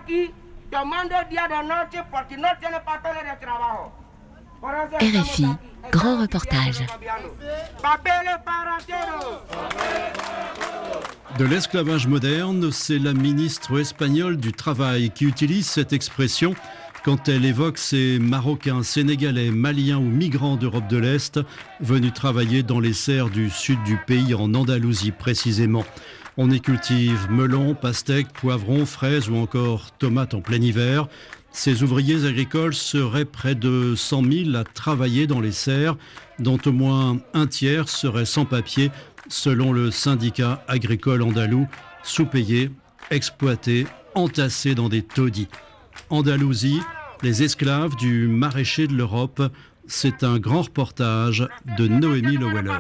RFI, grand reportage. De l'esclavage moderne, c'est la ministre espagnole du Travail qui utilise cette expression quand elle évoque ces Marocains, Sénégalais, Maliens ou migrants d'Europe de l'Est venus travailler dans les serres du sud du pays, en Andalousie précisément. On y cultive melons, pastèques, poivrons, fraises ou encore tomates en plein hiver. Ces ouvriers agricoles seraient près de 100 000 à travailler dans les serres, dont au moins un tiers seraient sans papier, selon le syndicat agricole andalou, sous-payés, exploités, entassés dans des taudis. Andalousie, les esclaves du maraîcher de l'Europe, c'est un grand reportage de Noémie Leweller.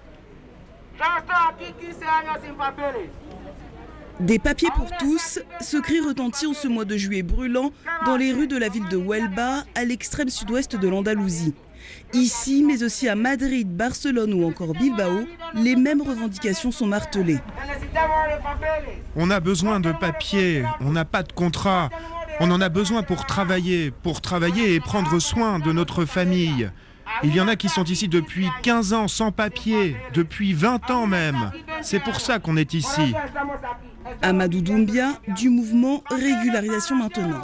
Des papiers pour tous, ce cri retentit en ce mois de juillet brûlant dans les rues de la ville de Huelva, à l'extrême sud-ouest de l'Andalousie. Ici, mais aussi à Madrid, Barcelone ou encore Bilbao, les mêmes revendications sont martelées. On a besoin de papiers, on n'a pas de contrat. On en a besoin pour travailler et prendre soin de notre famille. Il y en a qui sont ici depuis 15 ans sans papier, depuis 20 ans même. C'est pour ça qu'on est ici. Amadou Doumbia, du mouvement Régularisation Maintenant.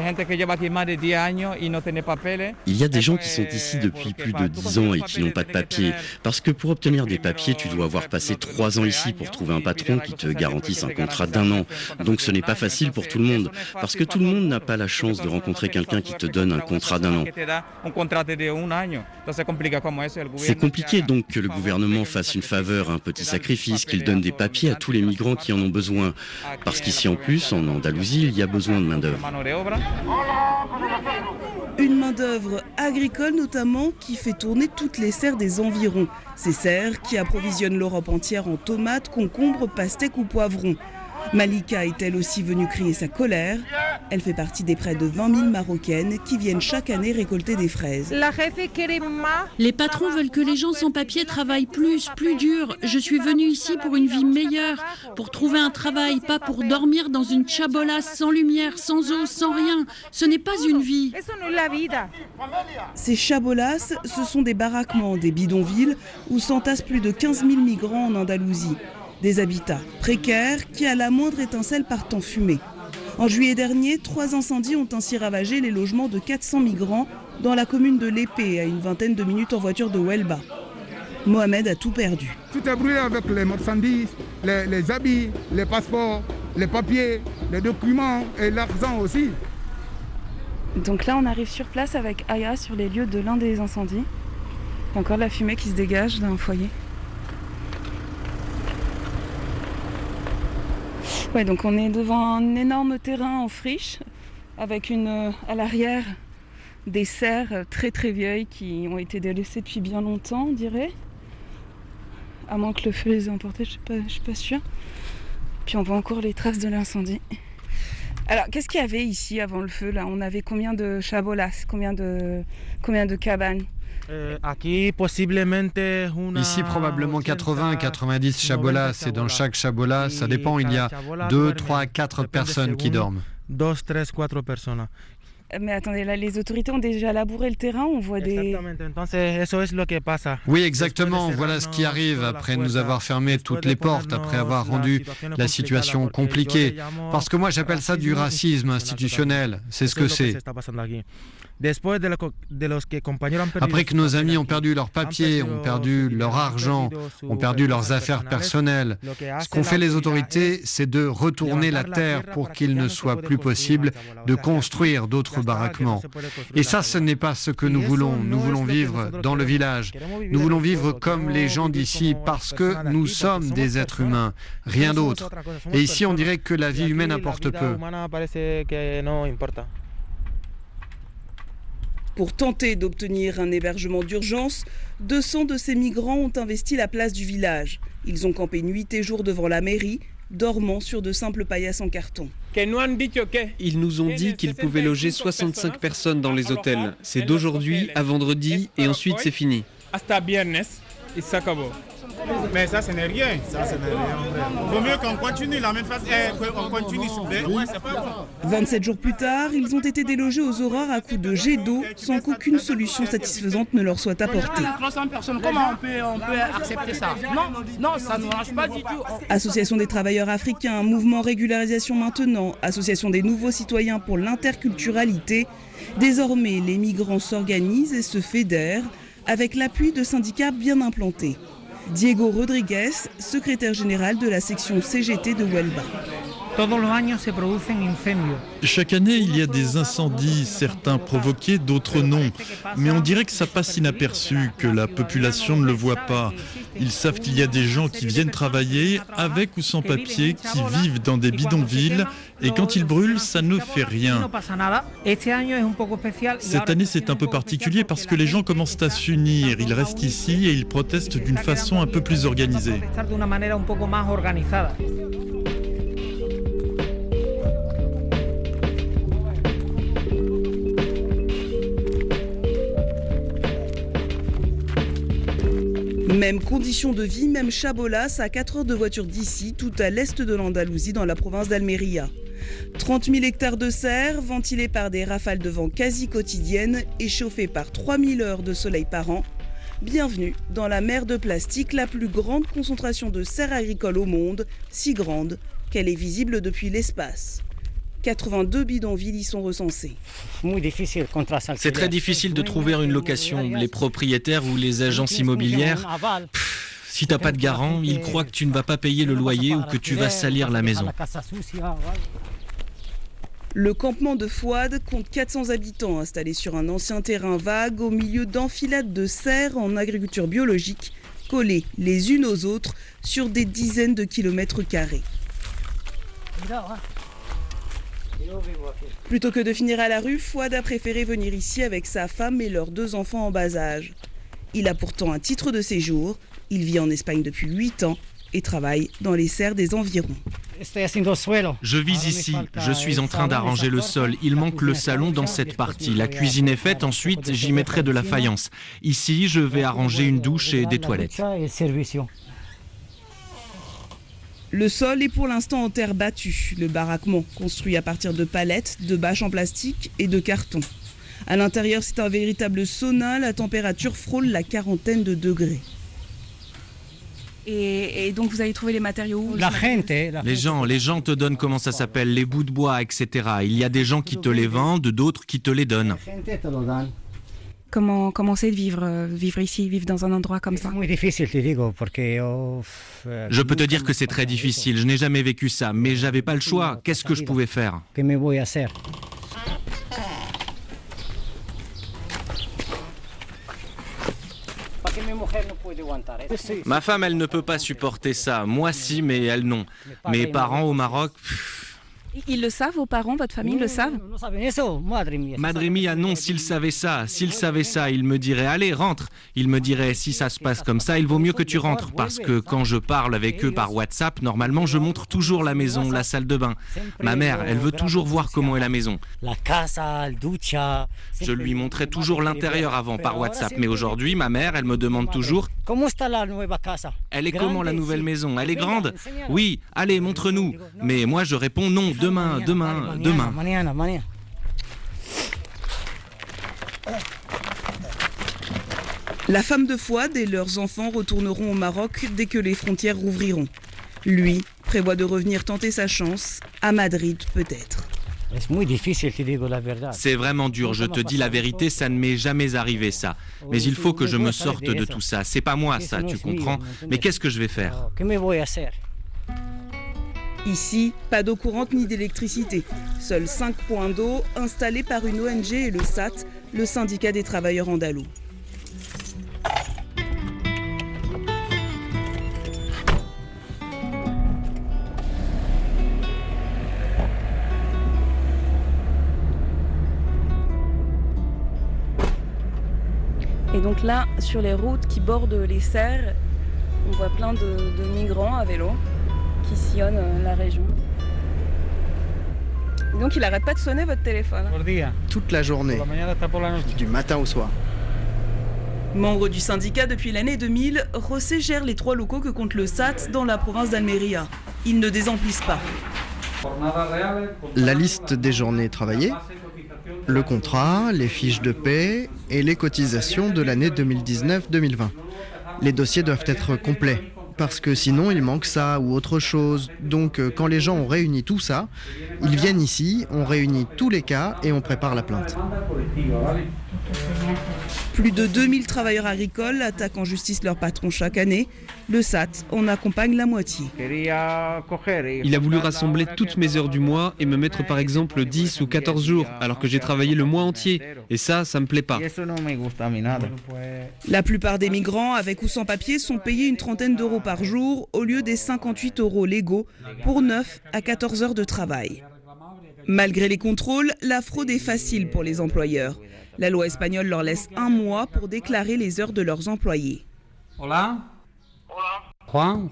Il y a des gens qui sont ici depuis plus de 10 ans et qui n'ont pas de papier. Parce que pour obtenir des papiers, tu dois avoir passé 3 ans ici pour trouver un patron qui te garantisse un contrat d'1 an. Donc ce n'est pas facile pour tout le monde. Parce que tout le monde n'a pas la chance de rencontrer quelqu'un qui te donne un contrat d'1 an. C'est compliqué donc que le gouvernement fasse une faveur, un petit sacrifice, qu'il donne des papiers à tous les migrants qui en ont besoin. Parce qu'ici en plus, en Andalousie, il y a besoin de main-d'œuvre. Une main-d'œuvre agricole notamment qui fait tourner toutes les serres des environs. Ces serres qui approvisionnent l'Europe entière en tomates, concombres, pastèques ou poivrons. Malika est elle aussi venue crier sa colère. Elle fait partie des près de 20 000 Marocaines qui viennent chaque année récolter des fraises. Les patrons veulent que les gens sans papier travaillent plus dur. Je suis venue ici pour une vie meilleure, pour trouver un travail, pas pour dormir dans une chabola sans lumière, sans eau, sans rien. Ce n'est pas une vie. Ces chabolas, ce sont des baraquements, des bidonvilles où s'entassent plus de 15 000 migrants en Andalousie. Des habitats précaires qui, à la moindre étincelle, partent en fumée. En juillet dernier, 3 incendies ont ainsi ravagé les logements de 400 migrants dans la commune de Lépée, à une vingtaine de minutes en voiture de Huelva. Mohamed a tout perdu. Tout est brûlé avec les marchandises, les habits, les passeports, les papiers, les documents et l'argent aussi. Donc là, on arrive sur place avec Aya sur les lieux de l'un des incendies. Il y a encore de la fumée qui se dégage d'un foyer. Ouais, donc on est devant un énorme terrain en friche avec à l'arrière des serres très très vieilles qui ont été délaissées depuis bien longtemps, on dirait. À moins que le feu les ait emportées, je suis pas sûre. Puis on voit encore les traces de l'incendie. Alors, qu'est-ce qu'il y avait ici avant le feu là? On avait combien de chabolas, combien de cabanes? Ici, probablement 80-90 chabolas, et dans chaque chabola, ça dépend, il y a 2, 3, 4 personnes qui dorment. Mais attendez, là, les autorités ont déjà labouré le terrain, on voit des... Oui, exactement, voilà ce qui arrive après nous avoir fermé toutes les portes, après avoir rendu la situation compliquée. Parce que moi, j'appelle ça du racisme institutionnel, c'est ce que c'est. Après que nos amis ont perdu leurs papiers, ont perdu leur argent, ont perdu leurs affaires personnelles, ce qu'ont fait les autorités, c'est de retourner la terre pour qu'il ne soit plus possible de construire d'autres baraquements. Et ça, ce n'est pas ce que nous voulons. Nous voulons vivre dans le village. Nous voulons vivre comme les gens d'ici parce que nous sommes des êtres humains, rien d'autre. Et ici, on dirait que la vie humaine importe peu. Pour tenter d'obtenir un hébergement d'urgence, 200 de ces migrants ont investi la place du village. Ils ont campé nuit et jour devant la mairie, dormant sur de simples paillasses en carton. Ils nous ont dit qu'ils pouvaient loger 65 personnes dans les hôtels. C'est d'aujourd'hui à vendredi et ensuite c'est fini. Mais ça, ce n'est rien. Ça, ce n'est rien. Vaut mieux qu'on continue la même façon. Qu'on continue, s'il vous plaît. Ouais, c'est pas bon. 27 jours plus tard, ils ont été délogés aux Aurores à coups de jets d'eau sans qu'aucune solution satisfaisante ne leur soit apportée. 300 personnes, comment on peut accepter ça? Non, ça ne marche pas du tout. Association des travailleurs africains, mouvement régularisation maintenant, association des nouveaux citoyens pour l'interculturalité. Désormais, les migrants s'organisent et se fédèrent avec l'appui de syndicats bien implantés. Diego Rodriguez, secrétaire général de la section CGT de Huelva. Chaque année, il y a des incendies, certains provoqués, d'autres non. Mais on dirait que ça passe inaperçu, que la population ne le voit pas. Ils savent qu'il y a des gens qui viennent travailler, avec ou sans papier, qui vivent dans des bidonvilles, et quand ils brûlent, ça ne fait rien. Cette année, c'est un peu particulier parce que les gens commencent à s'unir. Ils restent ici et ils protestent d'une façon un peu plus organisée. Même conditions de vie, même chabolas à 4 heures de voiture d'ici, tout à l'est de l'Andalousie, dans la province d'Almeria. 30 000 hectares de serre, ventilés par des rafales de vent quasi quotidiennes et chauffés par 3000 heures de soleil par an. Bienvenue dans la mer de plastique, la plus grande concentration de serre agricole au monde, si grande qu'elle est visible depuis l'espace. 82 bidonvilles y sont recensés. C'est très difficile de trouver une location. Les propriétaires ou les agences immobilières, si t'as pas de garant, ils croient que tu ne vas pas payer le loyer ou que tu vas salir la maison. Le campement de Fouad compte 400 habitants installés sur un ancien terrain vague au milieu d'enfilades de serres en agriculture biologique, collées les unes aux autres sur des dizaines de kilomètres carrés. Plutôt que de finir à la rue, Fouad a préféré venir ici avec sa femme et leurs 2 enfants en bas âge. Il a pourtant un titre de séjour, il vit en Espagne depuis 8 ans et travaille dans les serres des environs. Je vis ici, je suis en train d'arranger le sol. Il manque le salon dans cette partie. La cuisine est faite, ensuite j'y mettrai de la faïence. Ici, je vais arranger une douche et des toilettes. Le sol est pour l'instant en terre battue. Le baraquement, construit à partir de palettes, de bâches en plastique et de carton. À l'intérieur, c'est un véritable sauna. La température frôle la 40aine de degrés. Et donc vous avez trouvé les matériaux où? Les gens te donnent, comment ça s'appelle, les bouts de bois, etc. Il y a des gens qui te les vendent, d'autres qui te les donnent. Comment c'est de vivre ici, vivre dans un endroit comme ça? Je peux te dire que c'est très difficile, je n'ai jamais vécu ça, mais j'avais pas le choix. Qu'est-ce que je pouvais faire? Ma femme, elle ne peut pas supporter ça. Moi, si, mais elle non. Mes parents au Maroc... Ils le savent, vos parents, votre famille le savent? Madre mia, non, s'ils savaient ça, ils me diraient, allez, rentre. Ils me diraient, si ça se passe comme ça, il vaut mieux que tu rentres. Parce que quand je parle avec eux par WhatsApp, normalement, je montre toujours la maison, la salle de bain. Ma mère, elle veut toujours voir comment est la maison. Je lui montrais toujours l'intérieur avant par WhatsApp. Mais aujourd'hui, ma mère, elle me demande toujours, elle est comment la nouvelle maison? Elle est grande? Oui, allez, montre-nous. Mais moi, je réponds non. Demain. La femme de Fouad et leurs enfants retourneront au Maroc dès que les frontières rouvriront. Lui prévoit de revenir tenter sa chance, à Madrid peut-être. C'est vraiment dur, je te dis la vérité, ça ne m'est jamais arrivé ça. Mais il faut que je me sorte de tout ça. C'est pas moi ça, tu comprends? Mais qu'est-ce que je vais faire? Ici, pas d'eau courante ni d'électricité. Seuls 5 points d'eau installés par une ONG et le SAT, le syndicat des travailleurs andalous. Et donc là, sur les routes qui bordent les serres, on voit plein de migrants à vélo qui sillonnent la région. Et donc il n'arrête pas de sonner votre téléphone? Toute la journée, du matin au soir. Membre du syndicat depuis l'année 2000, José gère les 3 locaux que compte le SAT dans la province d'Almeria. Ils ne désemplissent pas. La liste des journées travaillées, le contrat, les fiches de paie et les cotisations de l'année 2019-2020. Les dossiers doivent être complets, parce que sinon il manque ça ou autre chose. Donc quand les gens ont réuni tout ça, ils viennent ici, on réunit tous les cas et on prépare la plainte. Plus de 2000 travailleurs agricoles attaquent en justice leur patron chaque année. Le SAT en accompagne la moitié. Il a voulu rassembler toutes mes heures du mois et me mettre par exemple 10 ou 14 jours, alors que j'ai travaillé le mois entier. Et ça me plaît pas. La plupart des migrants, avec ou sans papier, sont payés une trentaine d'euros par jour au lieu des 58 euros légaux pour 9 à 14 heures de travail. Malgré les contrôles, la fraude est facile pour les employeurs. La loi espagnole leur laisse 1 mois pour déclarer les heures de leurs employés. Juan,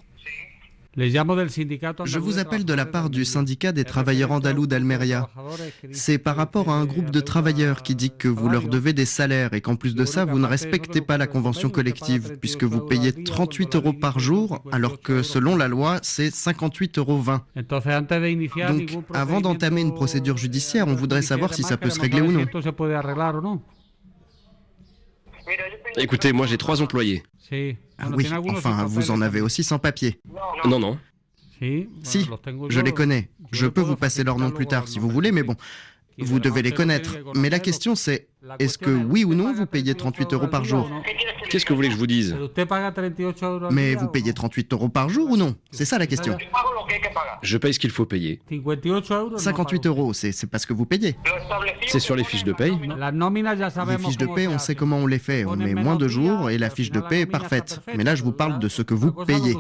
je vous appelle de la part du syndicat des travailleurs andalous d'Almeria. C'est par rapport à un groupe de travailleurs qui dit que vous leur devez des salaires et qu'en plus de ça, vous ne respectez pas la convention collective puisque vous payez 38 euros par jour alors que selon la loi, c'est 58,20 euros. Donc, avant d'entamer une procédure judiciaire, on voudrait savoir si ça peut se régler ou non. Écoutez, moi j'ai 3 employés. Oui, enfin, vous en avez aussi sans papier. Non. Si, je les connais. Je peux vous passer leur nom plus tard si vous voulez, mais bon, vous devez les connaître. Mais la question c'est, est-ce que oui ou non vous payez 38 euros par jour? Qu'est-ce que vous voulez que je vous dise? Mais vous payez 38 euros par jour ou non? C'est ça la question. Je paye ce qu'il faut payer. 58 euros, c'est pas ce que vous payez. C'est sur les fiches de paye. Les fiches de paie, on sait comment on les fait. On met moins de jours et la fiche de paie est parfaite. Mais là, je vous parle de ce que vous payez.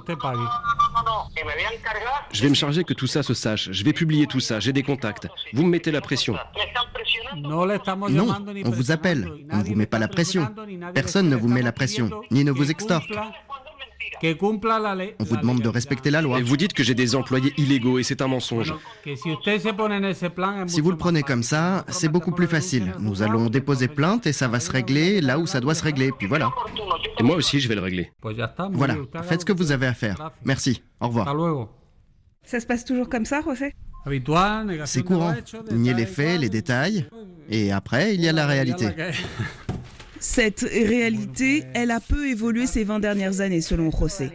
Je vais me charger que tout ça se sache. Je vais publier tout ça. J'ai des contacts. Vous me mettez la pression. Non, on vous appelle. On ne vous met pas la pression. Personne ne vous met la pression, ni ne vous extorque. On vous demande de respecter la loi. Et vous dites que j'ai des employés illégaux et c'est un mensonge. Si vous le prenez comme ça, c'est beaucoup plus facile. Nous allons déposer plainte et ça va se régler là où ça doit se régler. Puis voilà. Et moi aussi, je vais le régler. Voilà, faites ce que vous avez à faire. Merci, au revoir. Ça se passe toujours comme ça, José? C'est courant. Nier les faits, les détails. Et après, il y a la réalité. Cette réalité, elle a peu évolué ces 20 dernières années, selon José.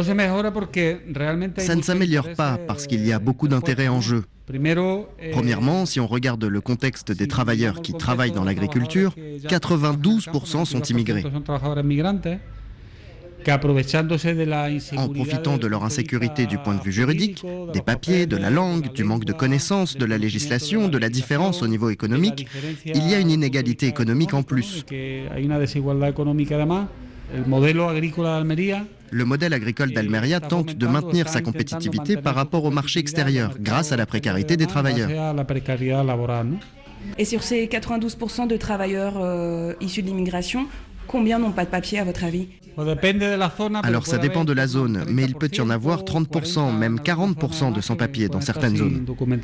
Ça ne s'améliore pas parce qu'il y a beaucoup d'intérêts en jeu. Premièrement, si on regarde le contexte des travailleurs qui travaillent dans l'agriculture, 92% sont immigrés. En profitant de leur insécurité du point de vue juridique, des papiers, de la langue, du manque de connaissances, de la législation, de la différence au niveau économique, il y a une inégalité économique en plus. Le modèle agricole d'Almeria tente de maintenir sa compétitivité par rapport au marché extérieur, grâce à la précarité des travailleurs. Et sur ces 92% de travailleurs issus de l'immigration, combien n'ont pas de papier à votre avis? Alors ça dépend de la zone, mais il peut y en avoir 30%, même 40% de sans-papiers dans certaines zones.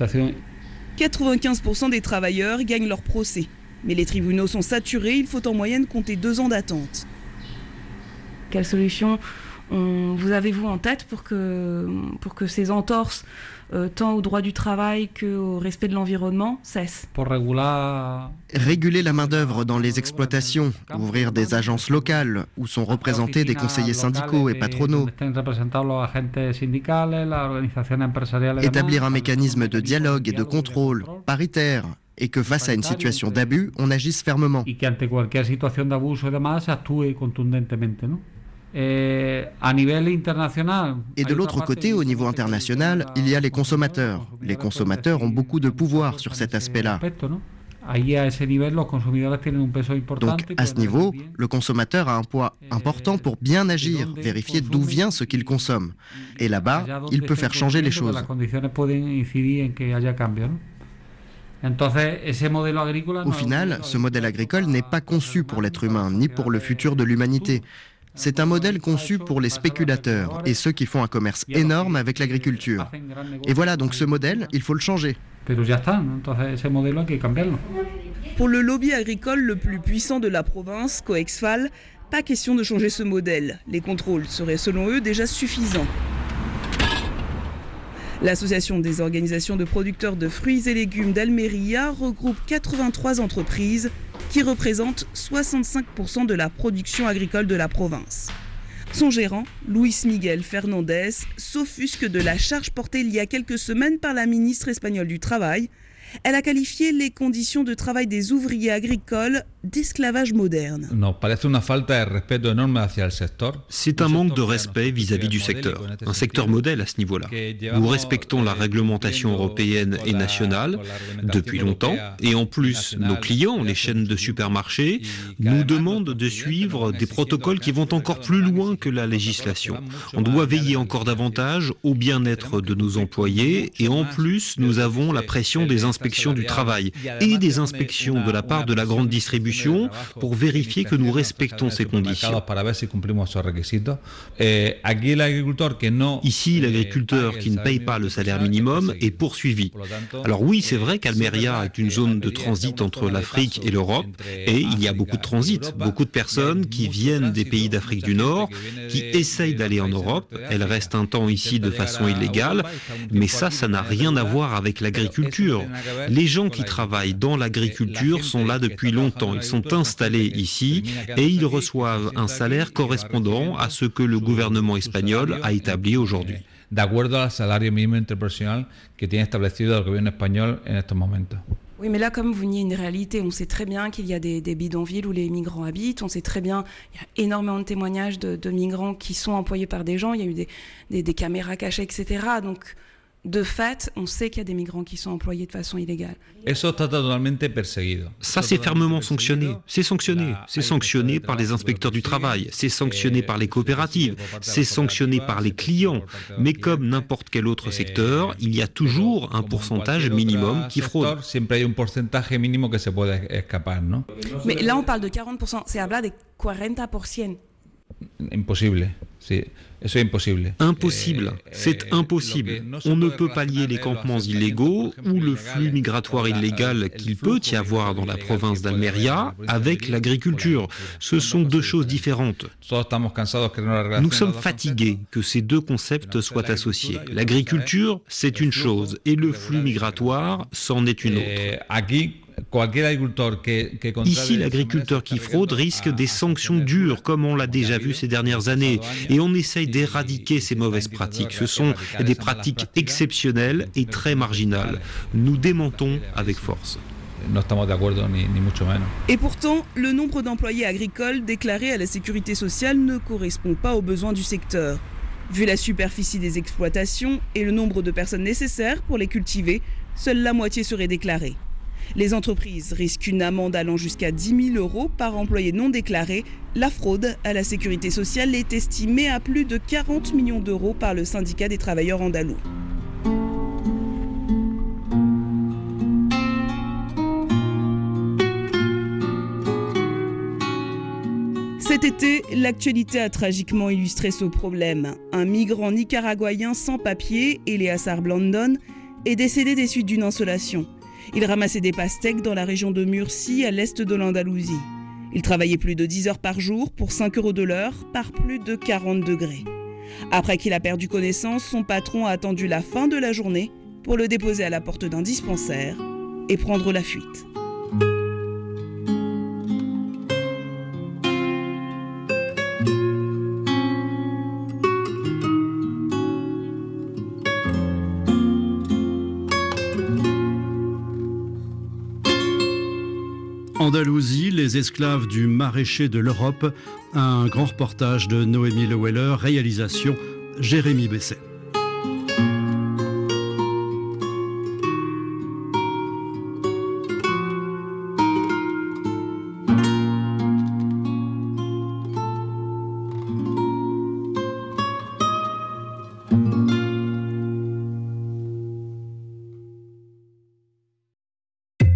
95% des travailleurs gagnent leur procès. Mais les tribunaux sont saturés, il faut en moyenne compter 2 ans d'attente. Quelle solution vous avez-vous en tête pour que ces entorses, tant au droit du travail qu'au respect de l'environnement, cessent? Réguler la main-d'œuvre dans les exploitations, ouvrir des agences locales où sont représentés des conseillers syndicaux et patronaux, établir un mécanisme de dialogue et de contrôle paritaire, et que face à une situation d'abus, on agisse fermement. Et de l'autre côté, au niveau international, il y a les consommateurs. Les consommateurs ont beaucoup de pouvoir sur cet aspect-là. Donc, à ce niveau, le consommateur a un poids important pour bien agir, vérifier d'où vient ce qu'il consomme. Et là-bas, il peut faire changer les choses. Au final, ce modèle agricole n'est pas conçu pour l'être humain, ni pour le futur de l'humanité. C'est un modèle conçu pour les spéculateurs et ceux qui font un commerce énorme avec l'agriculture. Et voilà, donc ce modèle, il faut le changer. Pour le lobby agricole le plus puissant de la province, Coexfal, pas question de changer ce modèle. Les contrôles seraient selon eux déjà suffisants. L'association des organisations de producteurs de fruits et légumes d'Almeria regroupe 83 entreprises qui représentent 65% de la production agricole de la province. Son gérant, Luis Miguel Fernandez, s'offusque de la charge portée il y a quelques semaines par la ministre espagnole du Travail. Elle a qualifié les conditions de travail des ouvriers agricoles d'esclavage moderne. C'est un manque de respect vis-à-vis du secteur, un secteur modèle à ce niveau-là. Nous respectons la réglementation européenne et nationale depuis longtemps, et en plus, nos clients, les chaînes de supermarchés, nous demandent de suivre des protocoles qui vont encore plus loin que la législation. On doit veiller encore davantage au bien-être de nos employés, et en plus, nous avons la pression des inspections du travail et des inspections de la part de la grande distribution pour vérifier que nous respectons ces conditions. Ici, l'agriculteur qui ne paye pas le salaire minimum est poursuivi. Alors oui, c'est vrai qu'Almeria est une zone de transit entre l'Afrique et l'Europe, et il y a beaucoup de transit, beaucoup de personnes qui viennent des pays d'Afrique du Nord, qui essayent d'aller en Europe, elles restent un temps ici de façon illégale, mais ça n'a rien à voir avec l'agriculture. Les gens qui travaillent dans l'agriculture sont là depuis longtemps, ils sont installés ici et ils reçoivent un salaire correspondant à ce que le gouvernement espagnol a établi aujourd'hui. Oui, mais là, comme vous niez une réalité, on sait très bien qu'il y a des bidonvilles où les migrants habitent, on sait très bien, il y a énormément de témoignages de migrants qui sont employés par des gens, il y a eu des caméras cachées, etc. Donc, de fait, on sait qu'il y a des migrants qui sont employés de façon illégale. Ça, c'est fermement sanctionné. C'est sanctionné. C'est sanctionné par les inspecteurs du travail. C'est sanctionné par les coopératives. C'est sanctionné par les clients. Mais comme n'importe quel autre secteur, il y a toujours un pourcentage minimum qui fraude. Mais là, on parle de 40%. C'est habla de 40%. Impossible. Impossible, c'est impossible. On ne peut pas lier les campements illégaux ou le flux migratoire illégal qu'il peut y avoir dans la province d'Almeria avec l'agriculture. Ce sont deux choses différentes. Nous sommes fatigués que ces deux concepts soient associés. L'agriculture, c'est une chose et le flux migratoire, c'en est une autre. Ici, l'agriculteur qui fraude risque des sanctions dures, comme on l'a déjà vu ces dernières années, et on essaye d'éradiquer ces mauvaises pratiques. Ce sont des pratiques exceptionnelles et très marginales. Nous démentons avec force. Et pourtant, le nombre d'employés agricoles déclarés à la sécurité sociale ne correspond pas aux besoins du secteur. Vu la superficie des exploitations et le nombre de personnes nécessaires pour les cultiver, seule la moitié serait déclarée. Les entreprises risquent une amende allant jusqu'à 10 000 € par employé non déclaré. La fraude à la sécurité sociale est estimée à plus de 40 millions d'euros par le syndicat des travailleurs andalous. Cet été, l'actualité a tragiquement illustré ce problème. Un migrant nicaraguayen sans papier, Eleazar Blandón, est décédé des suites d'une insolation. Il ramassait des pastèques dans la région de Murcie, à l'est de l'Andalousie. Il travaillait plus de 10 heures par jour pour 5 € de l'heure, par plus de 40 degrés. Après qu'il a perdu connaissance, son patron a attendu la fin de la journée pour le déposer à la porte d'un dispensaire et prendre la fuite. Andalousie, les esclaves du maraîcher de l'Europe, un grand reportage de Noémie Leweller, réalisation Jérémy Besset.